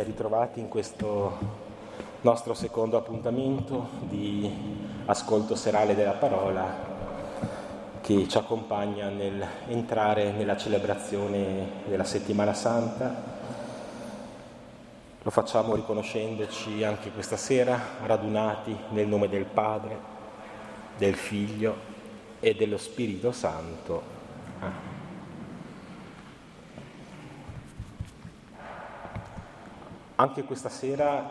Ben ritrovati in questo nostro secondo appuntamento di ascolto serale della parola che ci accompagna nell'entrare nella celebrazione della Settimana Santa. Lo facciamo riconoscendoci anche questa sera radunati nel nome del Padre, del Figlio e dello Spirito Santo. Anche questa sera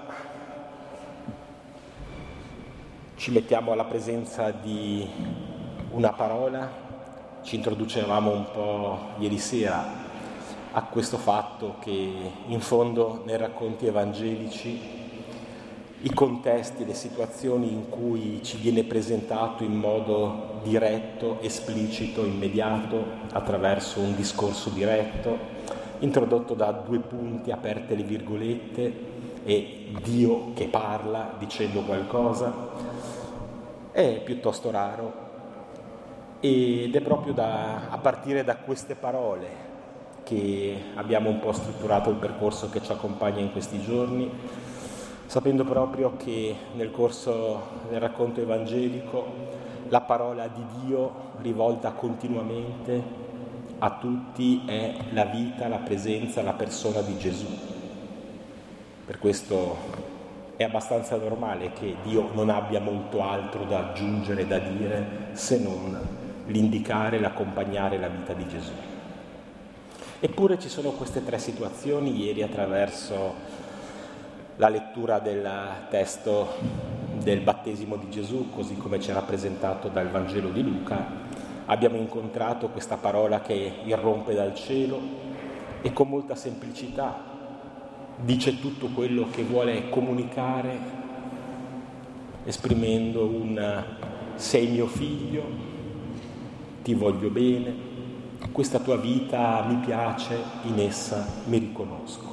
ci mettiamo alla presenza di una parola, ci introducevamo un po' ieri sera a questo fatto che in fondo nei racconti evangelici i contesti, le situazioni in cui ci viene presentato in modo diretto, esplicito, immediato, attraverso un discorso diretto, introdotto da due punti, aperte le virgolette, e Dio che parla dicendo qualcosa, è piuttosto raro ed è proprio a partire da queste parole che abbiamo un po' strutturato il percorso che ci accompagna in questi giorni, sapendo proprio che nel corso del racconto evangelico la parola di Dio rivolta continuamente a tutti è la vita, la presenza, la persona di Gesù. Per questo è abbastanza normale che Dio non abbia molto altro da aggiungere, da dire, se non l'indicare, l'accompagnare la vita di Gesù. Eppure ci sono queste tre situazioni. Ieri, attraverso la lettura del testo del battesimo di Gesù, così come ci è rappresentato dal Vangelo di Luca, abbiamo incontrato questa parola che irrompe dal cielo e con molta semplicità dice tutto quello che vuole comunicare, esprimendo un sei mio figlio, ti voglio bene, questa tua vita mi piace, in essa mi riconosco.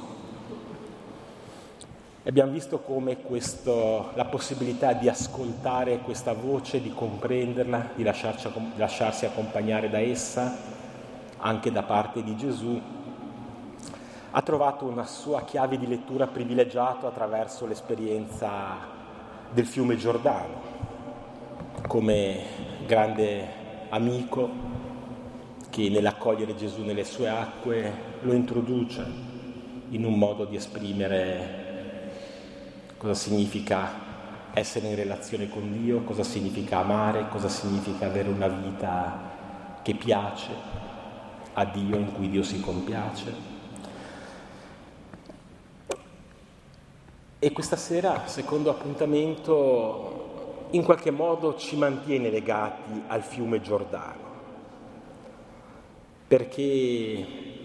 Abbiamo visto come la possibilità di ascoltare questa voce, di comprenderla, di lasciarsi accompagnare da essa, anche da parte di Gesù, ha trovato una sua chiave di lettura privilegiata attraverso l'esperienza del fiume Giordano, come grande amico che nell'accogliere Gesù nelle sue acque lo introduce in un modo di esprimere cosa significa essere in relazione con Dio, cosa significa amare, cosa significa avere una vita che piace a Dio, in cui Dio si compiace. E questa sera, secondo appuntamento, in qualche modo ci mantiene legati al fiume Giordano, perché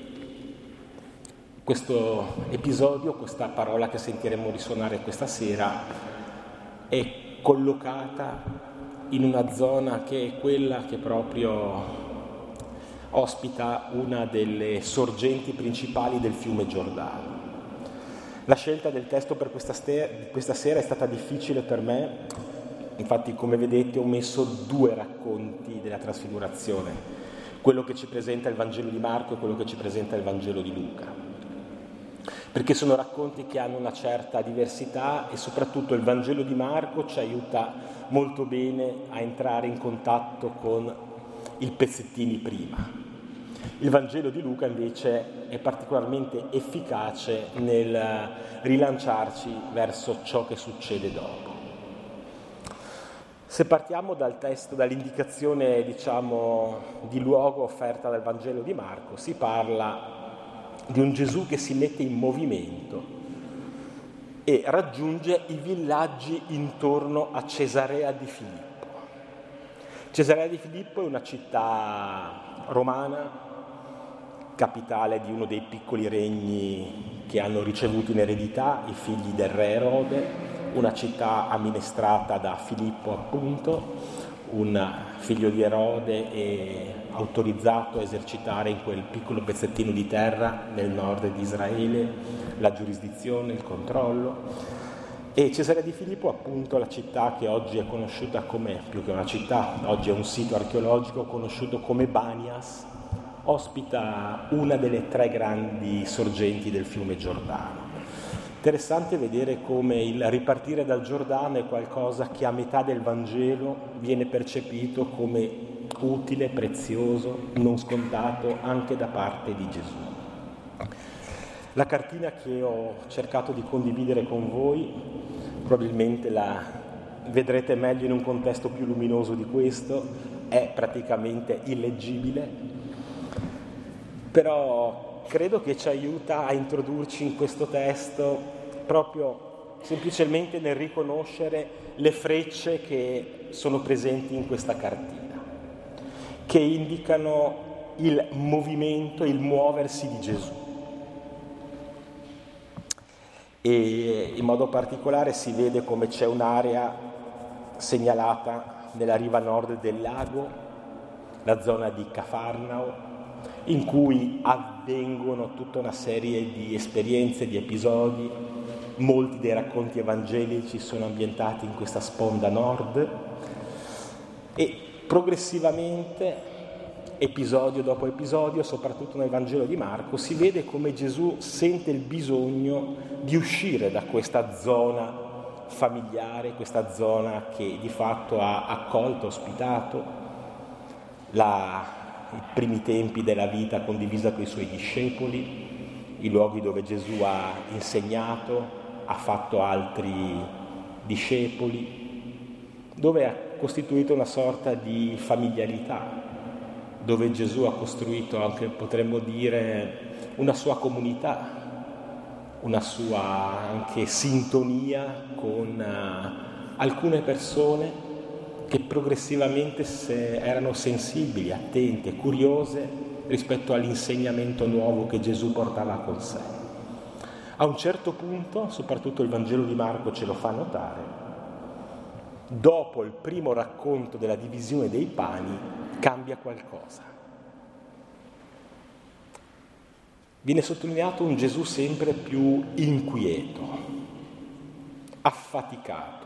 questo episodio, questa parola che sentiremo risuonare questa sera, è collocata in una zona che è quella che proprio ospita una delle sorgenti principali del fiume Giordano. La scelta del testo per questa sera è stata difficile per me, infatti come vedete ho messo due racconti della trasfigurazione, quello che ci presenta il Vangelo di Marco e quello che ci presenta il Vangelo di Luca. Perché sono racconti che hanno una certa diversità e soprattutto il Vangelo di Marco ci aiuta molto bene a entrare in contatto con i pezzettini prima. Il Vangelo di Luca invece è particolarmente efficace nel rilanciarci verso ciò che succede dopo. Se partiamo dal testo, dall'indicazione di luogo offerta dal Vangelo di Marco, si parla di un Gesù che si mette in movimento e raggiunge i villaggi intorno a Cesarea di Filippo. Cesarea di Filippo è una città romana, capitale di uno dei piccoli regni che hanno ricevuto in eredità i figli del re Erode, una città amministrata da Filippo appunto, un figlio di Erode e autorizzato a esercitare in quel piccolo pezzettino di terra nel nord di Israele la giurisdizione, il controllo. E Cesarea di Filippo, appunto, la città che oggi è conosciuta come, più che una città, oggi è un sito archeologico conosciuto come Banias, ospita una delle tre grandi sorgenti del fiume Giordano. Interessante vedere come il ripartire dal Giordano è qualcosa che a metà del Vangelo viene percepito come utile, prezioso, non scontato anche da parte di Gesù. La cartina che ho cercato di condividere con voi, probabilmente la vedrete meglio in un contesto più luminoso di questo, è praticamente illeggibile, però credo che ci aiuta a introdurci in questo testo proprio semplicemente nel riconoscere le frecce che sono presenti in questa cartina, che indicano il movimento, il muoversi di Gesù. E in modo particolare si vede come c'è un'area segnalata nella riva nord del lago, la zona di Cafarnao, in cui avvengono tutta una serie di esperienze, di episodi. Molti dei racconti evangelici sono ambientati in questa sponda nord e progressivamente, episodio dopo episodio, soprattutto nel Vangelo di Marco, si vede come Gesù sente il bisogno di uscire da questa zona familiare, questa zona che di fatto ha accolto, ospitato i primi tempi della vita condivisa con i suoi discepoli, i luoghi dove Gesù ha insegnato, ha fatto altri discepoli, dove ha costituito una sorta di familiarità, dove Gesù ha costruito anche, potremmo dire, una sua comunità, una sua anche sintonia con alcune persone che progressivamente erano sensibili, attente, curiose rispetto all'insegnamento nuovo che Gesù portava con sé. A un certo punto, soprattutto il Vangelo di Marco ce lo fa notare, dopo il primo racconto della divisione dei pani, cambia qualcosa. Viene sottolineato un Gesù sempre più inquieto, affaticato.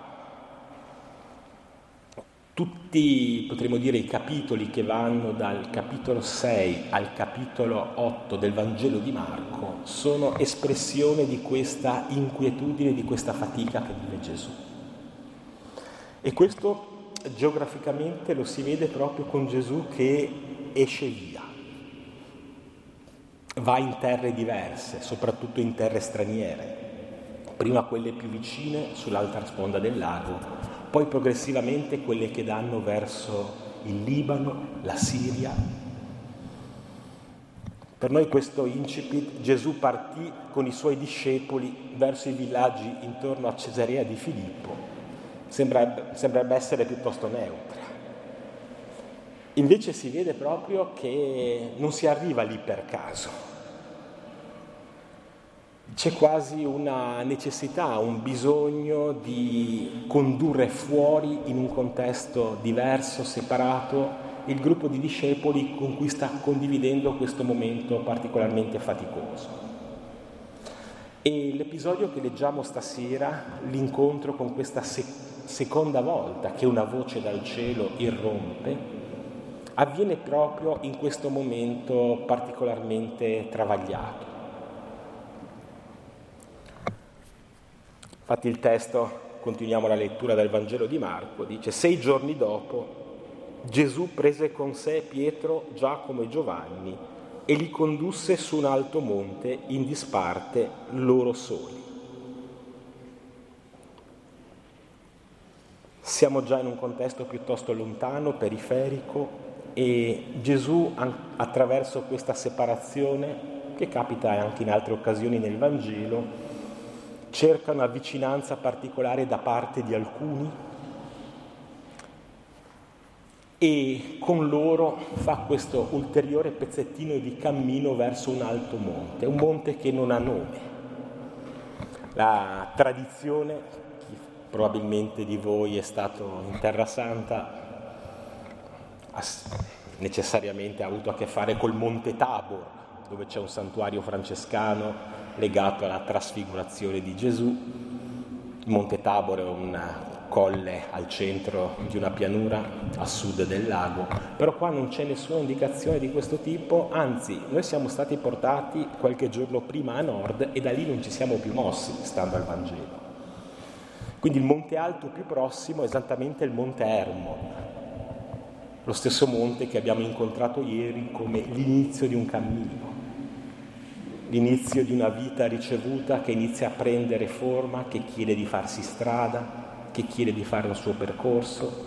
Tutti, potremmo dire, i capitoli che vanno dal capitolo 6 al capitolo 8 del Vangelo di Marco sono espressione di questa inquietudine, di questa fatica che vive Gesù. E questo geograficamente lo si vede proprio con Gesù che esce via, va in terre diverse, soprattutto in terre straniere, prima quelle più vicine sull'altra sponda del lago, poi progressivamente quelle che danno verso il Libano, la Siria. Per noi questo incipit, Gesù partì con i suoi discepoli verso i villaggi intorno a Cesarea di Filippo, sembrerebbe essere piuttosto neutra. Invece si vede proprio che non si arriva lì per caso. C'è quasi una necessità, un bisogno di condurre fuori in un contesto diverso, separato, il gruppo di discepoli con cui sta condividendo questo momento particolarmente faticoso. E l'episodio che leggiamo stasera, l'incontro con questa seconda volta che una voce dal cielo irrompe, avviene proprio in questo momento particolarmente travagliato. Infatti il testo, continuiamo la lettura del Vangelo di Marco, dice: 6 giorni dopo Gesù prese con sé Pietro, Giacomo e Giovanni e li condusse su un alto monte in disparte loro soli. Siamo già in un contesto piuttosto lontano, periferico, e Gesù attraverso questa separazione, che capita anche in altre occasioni nel Vangelo, cerca una vicinanza particolare da parte di alcuni e con loro fa questo ulteriore pezzettino di cammino verso un alto monte, un monte che non ha nome. La tradizione, chi probabilmente di voi è stato in Terra Santa, necessariamente ha avuto a che fare col Monte Tabor, dove c'è un santuario francescano legato alla trasfigurazione di Gesù. Il Monte Tabor è un colle al centro di una pianura a sud del lago, però qua non c'è nessuna indicazione di questo tipo, anzi noi siamo stati portati qualche giorno prima a nord e da lì non ci siamo più mossi, stando al Vangelo. Quindi il monte alto più prossimo è esattamente il monte Hermon, lo stesso monte che abbiamo incontrato ieri come l'inizio di un cammino, l'inizio di una vita ricevuta che inizia a prendere forma, che chiede di farsi strada, che chiede di fare il suo percorso.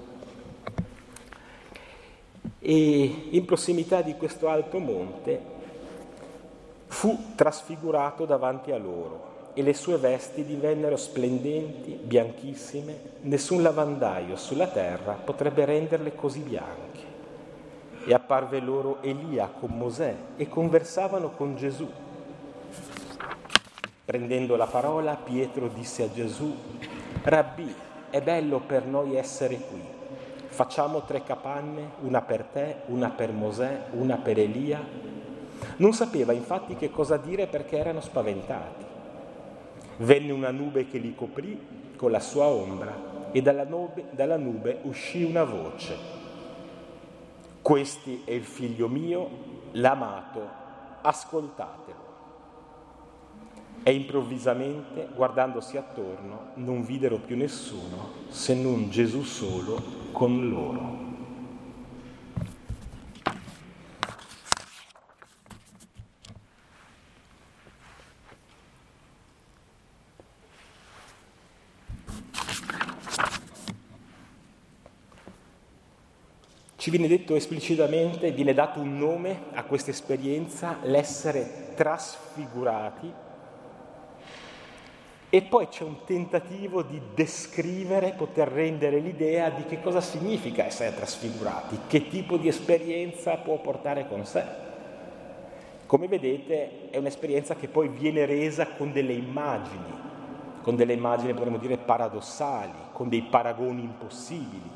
E in prossimità di questo alto monte fu trasfigurato davanti a loro e le sue vesti divennero splendenti, bianchissime, nessun lavandaio sulla terra potrebbe renderle così bianche. E apparve loro Elia con Mosè e conversavano con Gesù. Prendendo la parola, Pietro disse a Gesù: Rabbì, è bello per noi essere qui. Facciamo 3 capanne, una per te, una per Mosè, una per Elia. Non sapeva infatti che cosa dire perché erano spaventati. Venne una nube che li coprì con la sua ombra e dalla nube uscì una voce: Questi è il figlio mio, l'amato, ascoltatelo. E improvvisamente, guardandosi attorno, non videro più nessuno se non Gesù solo con loro. Ci viene detto esplicitamente, viene dato un nome a questa esperienza, l'essere trasfigurati, e poi c'è un tentativo di descrivere, poter rendere l'idea di che cosa significa essere trasfigurati, che tipo di esperienza può portare con sé. Come vedete è un'esperienza che poi viene resa con delle immagini potremmo dire paradossali, con dei paragoni impossibili.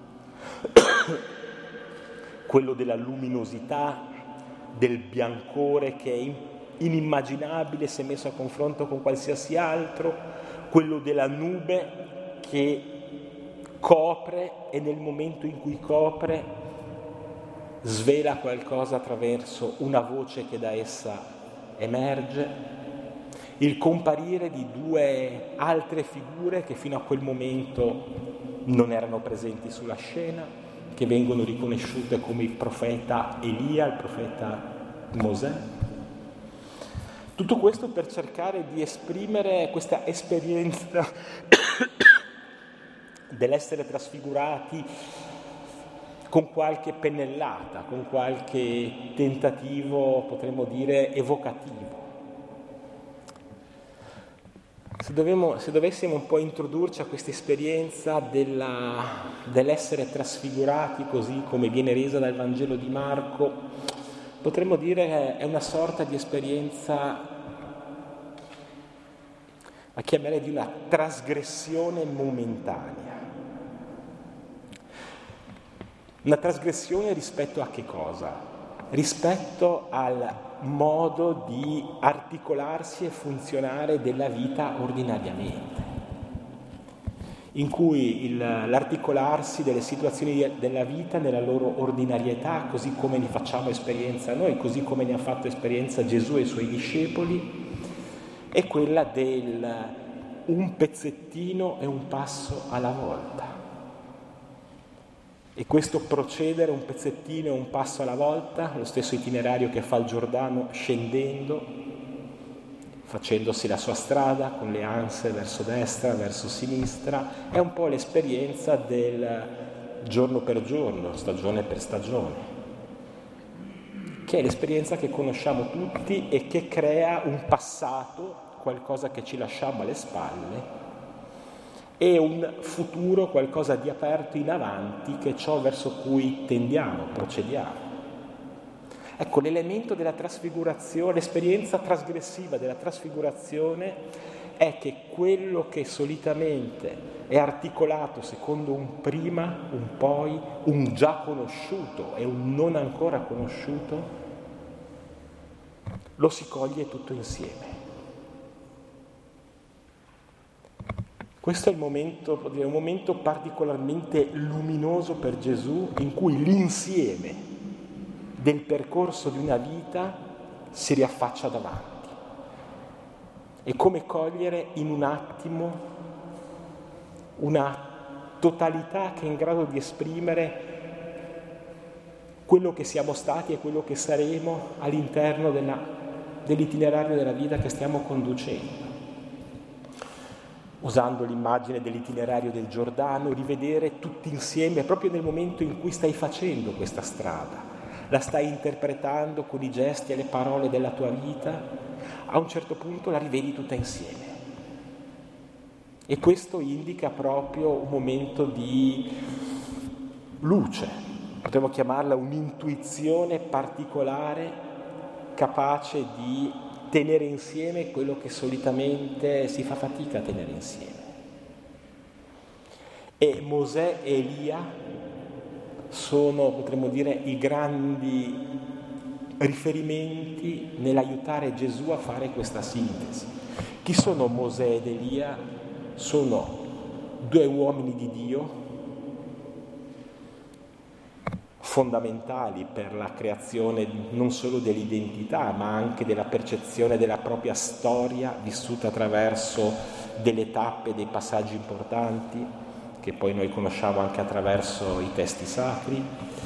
Quello della luminosità, del biancore che è inimmaginabile se messo a confronto con qualsiasi altro, quello della nube che copre e nel momento in cui copre svela qualcosa attraverso una voce che da essa emerge, il comparire di 2 altre figure che fino a quel momento non erano presenti sulla scena, che vengono riconosciute come il profeta Elia, il profeta Mosè. Tutto questo per cercare di esprimere questa esperienza dell'essere trasfigurati con qualche pennellata, con qualche tentativo, potremmo dire, evocativo. Se dovessimo un po' introdurci a questa esperienza dell'essere trasfigurati così come viene resa dal Vangelo di Marco, potremmo dire che è una sorta di esperienza, a chiamare di una trasgressione momentanea. Una trasgressione rispetto a che cosa? Rispetto al modo di articolarsi e funzionare della vita ordinariamente, in cui l'articolarsi delle situazioni della vita nella loro ordinarietà, così come ne facciamo esperienza noi, così come ne ha fatto esperienza Gesù e i suoi discepoli, è quella del un pezzettino e un passo alla volta. E questo procedere un pezzettino e un passo alla volta, lo stesso itinerario che fa il Giordano scendendo, facendosi la sua strada con le anse verso destra, verso sinistra, è un po' l'esperienza del giorno per giorno, stagione per stagione, che è l'esperienza che conosciamo tutti e che crea un passato, qualcosa che ci lasciamo alle spalle, e un futuro, qualcosa di aperto in avanti, che è ciò verso cui tendiamo, procediamo. Ecco, l'elemento della trasfigurazione, l'esperienza trasgressiva della trasfigurazione è che quello che solitamente è articolato secondo un prima, un poi, un già conosciuto e un non ancora conosciuto, lo si coglie tutto insieme. Questo è un momento particolarmente luminoso per Gesù, in cui l'insieme del percorso di una vita si riaffaccia davanti. È come cogliere in un attimo una totalità che è in grado di esprimere quello che siamo stati e quello che saremo all'interno dell'itinerario della vita che stiamo conducendo. Usando l'immagine dell'itinerario del Giordano, rivedere tutti insieme, proprio nel momento in cui stai facendo questa strada, la stai interpretando con i gesti e le parole della tua vita, a un certo punto la rivedi tutta insieme. E questo indica proprio un momento di luce, potremmo chiamarla un'intuizione particolare, capace di tenere insieme quello che solitamente si fa fatica a tenere insieme. E Mosè e Elia sono, potremmo dire, i grandi riferimenti nell'aiutare Gesù a fare questa sintesi. Chi sono Mosè ed Elia? Sono due uomini di Dio, fondamentali per la creazione non solo dell'identità, ma anche della percezione della propria storia vissuta attraverso delle tappe, dei passaggi importanti, che poi noi conosciamo anche attraverso i testi sacri.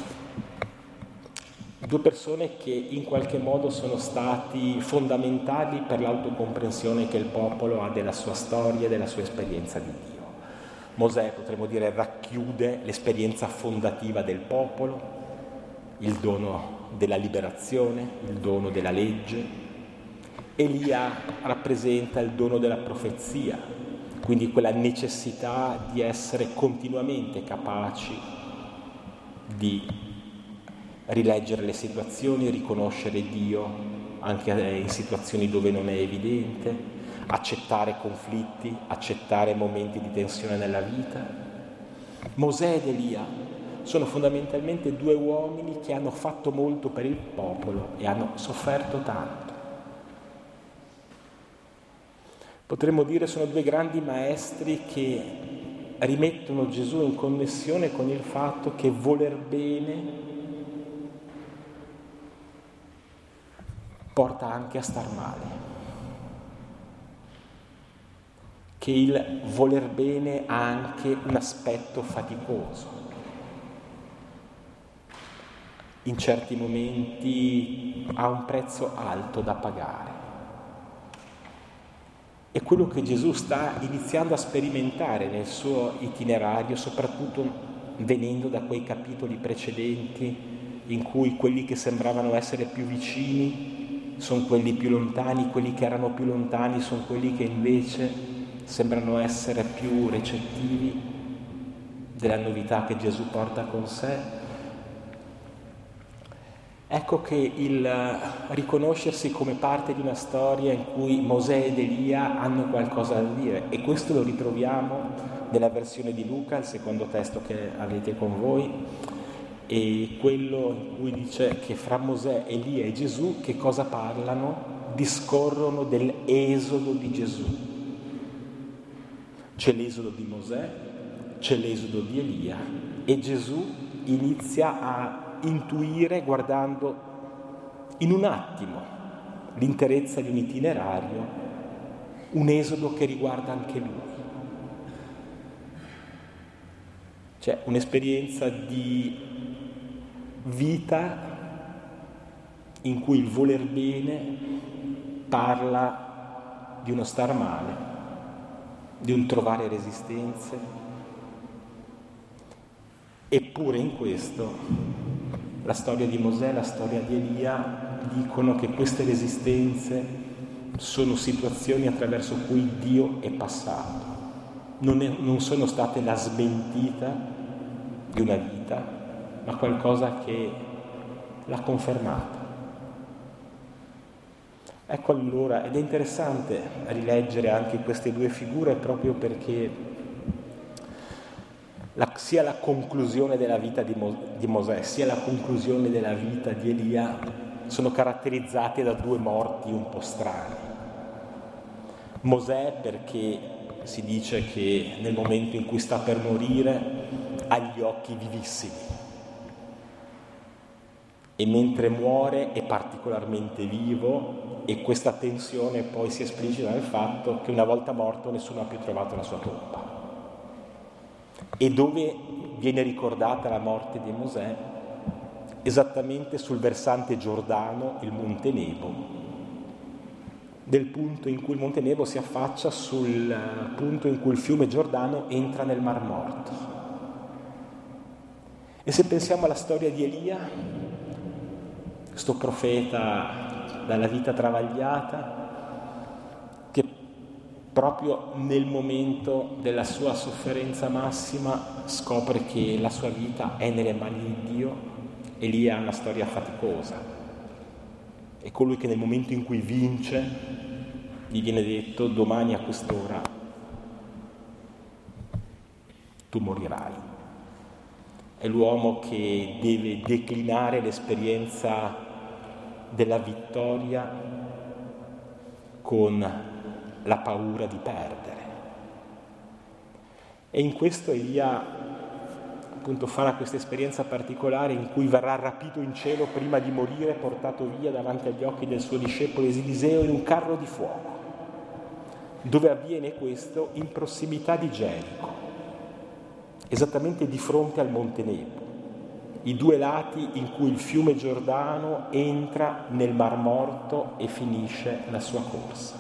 Due persone che in qualche modo sono stati fondamentali per l'autocomprensione che il popolo ha della sua storia e della sua esperienza di Dio. Mosè, potremmo dire, racchiude l'esperienza fondativa del popolo, il dono della liberazione, il dono della legge. Elia rappresenta il dono della profezia, quindi quella necessità di essere continuamente capaci di rileggere le situazioni, riconoscere Dio anche in situazioni dove non è evidente, accettare conflitti, accettare momenti di tensione nella vita. Mosè ed Elia sono fondamentalmente due uomini che hanno fatto molto per il popolo e hanno sofferto tanto. Potremmo dire sono due grandi maestri che rimettono Gesù in connessione con il fatto che voler bene porta anche a star male. Che il voler bene ha anche un aspetto faticoso. In certi momenti ha un prezzo alto da pagare. È quello che Gesù sta iniziando a sperimentare nel suo itinerario, soprattutto venendo da quei capitoli precedenti in cui quelli che sembravano essere più vicini sono quelli più lontani, quelli che erano più lontani sono quelli che invece sembrano essere più recettivi della novità che Gesù porta con sé. Ecco che il riconoscersi come parte di una storia in cui Mosè ed Elia hanno qualcosa da dire, e questo lo ritroviamo nella versione di Luca, il secondo testo che avete con voi, e quello in cui dice che fra Mosè, Elia e Gesù che cosa parlano? Discorrono dell'esodo di Gesù. C'è l'esodo di Mosè, c'è l'esodo di Elia, e Gesù inizia a intuire, guardando in un attimo l'interezza di un itinerario, un esodo che riguarda anche lui. C'è un'esperienza di vita in cui il voler bene parla di uno star male, di un trovare resistenze, eppure in questo la storia di Mosè e la storia di Elia dicono che queste resistenze sono situazioni attraverso cui Dio è passato, non sono state la smentita di una vita, ma qualcosa che l'ha confermata. Ecco allora, ed è interessante rileggere anche queste due figure proprio perché sia la conclusione della vita di Mosè, sia la conclusione della vita di Elia sono caratterizzate da due morti un po' strane. Mosè perché si dice che nel momento in cui sta per morire ha gli occhi vivissimi e mentre muore è particolarmente vivo, e questa tensione poi si esplicita nel fatto che una volta morto nessuno ha più trovato la sua tomba. E dove viene ricordata la morte di Mosè? Esattamente sul versante Giordano, il Monte Nebo, del punto in cui il Monte Nebo si affaccia sul punto in cui il fiume Giordano entra nel Mar Morto. E se pensiamo alla storia di Elia, questo profeta dalla vita travagliata, che proprio nel momento della sua sofferenza massima scopre che la sua vita è nelle mani di Dio, Elia ha una storia faticosa. È colui che nel momento in cui vince gli viene detto: domani a quest'ora tu morirai. È l'uomo che deve declinare l'esperienza della vittoria con la paura di perdere. E in questo Elia appunto farà questa esperienza particolare in cui verrà rapito in cielo prima di morire, portato via davanti agli occhi del suo discepolo Eliseo in un carro di fuoco. Dove avviene questo? In prossimità di Gerico, esattamente di fronte al Monte Nebo, i due lati in cui il fiume Giordano entra nel Mar Morto e finisce la sua corsa.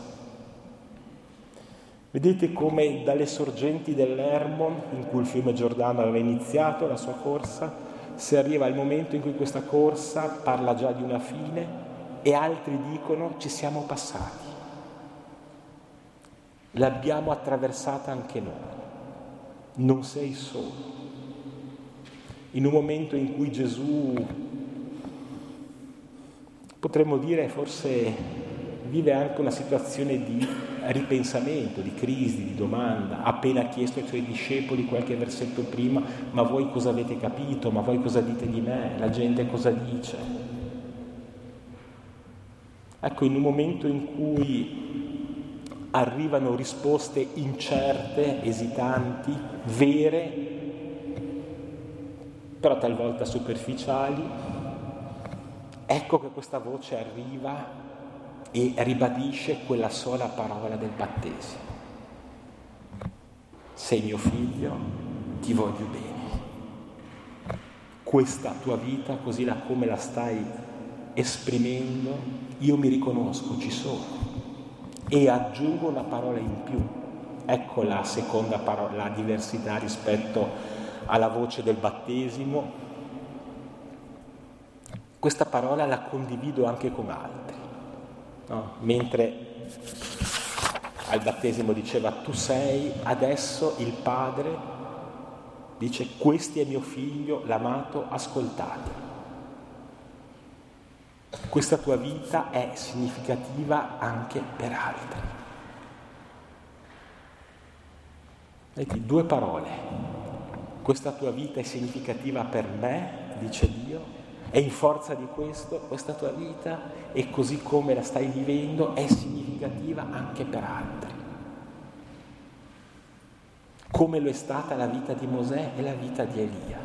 Vedete come dalle sorgenti dell'Hermon, in cui il fiume Giordano aveva iniziato la sua corsa, si arriva al momento in cui questa corsa parla già di una fine e altri dicono: ci siamo passati, l'abbiamo attraversata anche noi, non sei solo. In un momento in cui Gesù, potremmo dire, forse vive anche una situazione di ripensamento, di crisi, di domanda, ha appena chiesto ai suoi discepoli qualche versetto prima: ma voi cosa avete capito? Ma voi cosa dite di me? La gente cosa dice? Ecco, in un momento in cui arrivano risposte incerte, esitanti, vere, però talvolta superficiali, ecco che questa voce arriva e ribadisce quella sola parola del battesimo: sei mio figlio, ti voglio bene. Questa tua vita, così come la stai esprimendo, io mi riconosco, ci sono. E aggiungo una parola in più. Ecco la seconda parola, la diversità rispetto alla voce del battesimo. Questa parola la condivido anche con altri, no? Mentre al battesimo diceva tu sei, adesso il Padre dice questo è mio figlio, l'amato, ascoltate. Questa tua vita è significativa anche per altri. Vedi, due parole. Questa tua vita è significativa per me, dice Dio, e in forza di questo, questa tua vita, e così come la stai vivendo, è significativa anche per altri. Come lo è stata la vita di Mosè e la vita di Elia.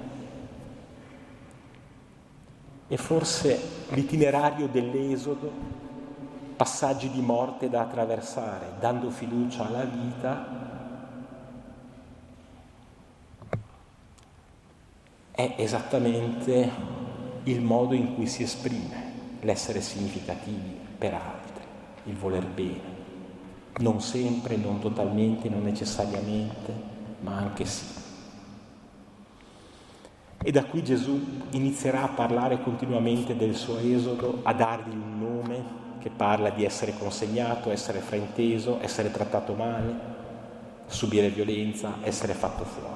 E forse l'itinerario dell'Esodo, passaggi di morte da attraversare, dando fiducia alla vita, è esattamente il modo in cui si esprime l'essere significativi per altri, il voler bene, non sempre, non totalmente, non necessariamente, ma anche sì. E da qui Gesù inizierà a parlare continuamente del suo esodo, a dargli un nome che parla di essere consegnato, essere frainteso, essere trattato male, subire violenza, essere fatto fuori.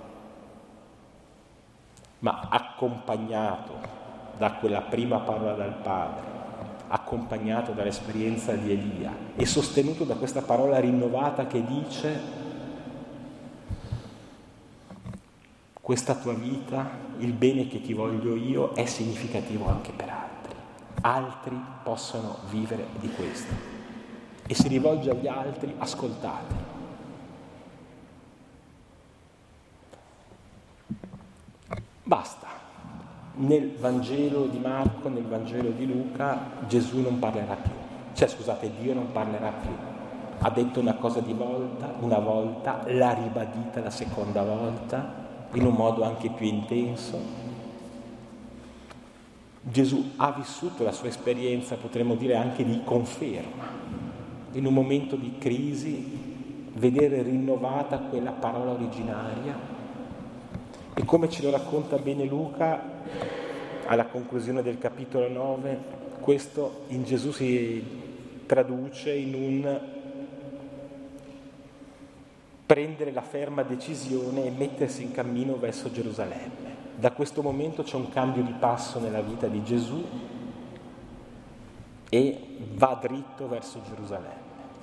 Ma accompagnato da quella prima parola dal Padre, accompagnato dall'esperienza di Elia e sostenuto da questa parola rinnovata che dice: questa tua vita, il bene che ti voglio io, è significativo anche per altri. Altri possono vivere di questo. E si rivolge agli altri: ascoltate. Basta. Nel Vangelo di Marco, nel Vangelo di Luca, Gesù non parlerà più. Dio non parlerà più. Ha detto una cosa una volta, l'ha ribadita la seconda volta, in un modo anche più intenso. Gesù ha vissuto la sua esperienza, potremmo dire anche di conferma. In un momento di crisi, vedere rinnovata quella parola originaria. E come ce lo racconta bene Luca, alla conclusione del capitolo 9, questo in Gesù si traduce in un prendere la ferma decisione e mettersi in cammino verso Gerusalemme. Da questo momento c'è un cambio di passo nella vita di Gesù e va dritto verso Gerusalemme.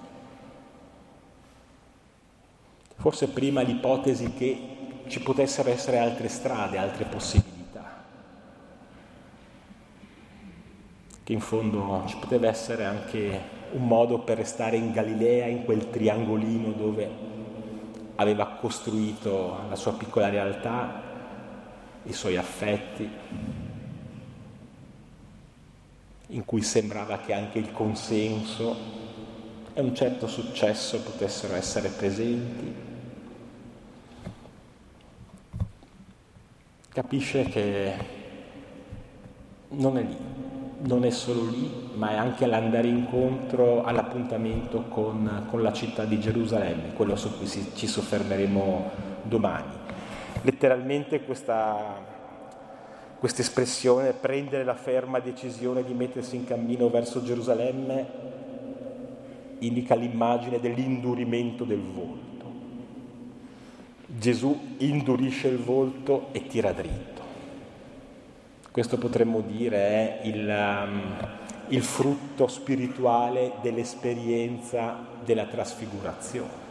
Forse prima l'ipotesi che ci potessero essere altre strade, altre possibilità, che in fondo ci poteva essere anche un modo per restare in Galilea, in quel triangolino dove aveva costruito la sua piccola realtà, i suoi affetti, in cui sembrava che anche il consenso e un certo successo potessero essere presenti. Capisce che non è lì, non è solo lì, ma è anche l'andare incontro all'appuntamento con la città di Gerusalemme, quello su cui ci soffermeremo domani. Letteralmente questa espressione, prendere la ferma decisione di mettersi in cammino verso Gerusalemme, indica l'immagine dell'indurimento del volto. Gesù indurisce il volto e tira dritto. Questo potremmo dire è il frutto spirituale dell'esperienza della trasfigurazione.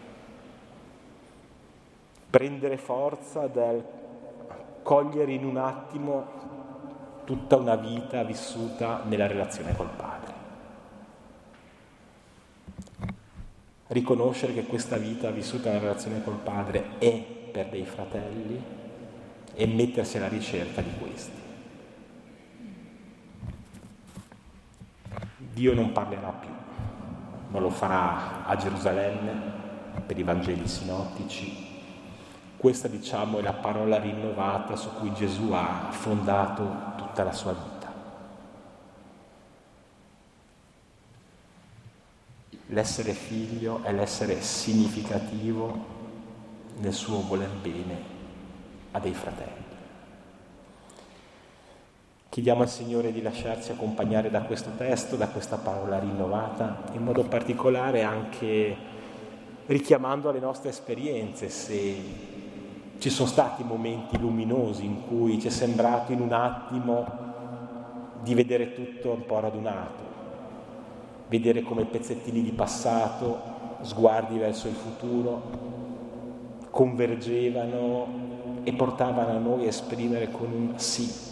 Prendere forza dal cogliere in un attimo tutta una vita vissuta nella relazione col Padre. Riconoscere che questa vita vissuta nella relazione col Padre è per dei fratelli e mettersi alla ricerca di questi. Dio non parlerà più, non lo farà a Gerusalemme per i Vangeli sinottici. Questa, diciamo, è la parola rinnovata su cui Gesù ha fondato tutta la sua vita. L'essere figlio è l'essere significativo nel suo voler bene a dei fratelli. Chiediamo al Signore di lasciarci accompagnare da questo testo, da questa parola rinnovata, in modo particolare anche richiamando alle nostre esperienze, se ci sono stati momenti luminosi in cui ci è sembrato in un attimo di vedere tutto un po' radunato, vedere come pezzettini di passato, sguardi verso il futuro, convergevano e portavano a noi a esprimere con un sì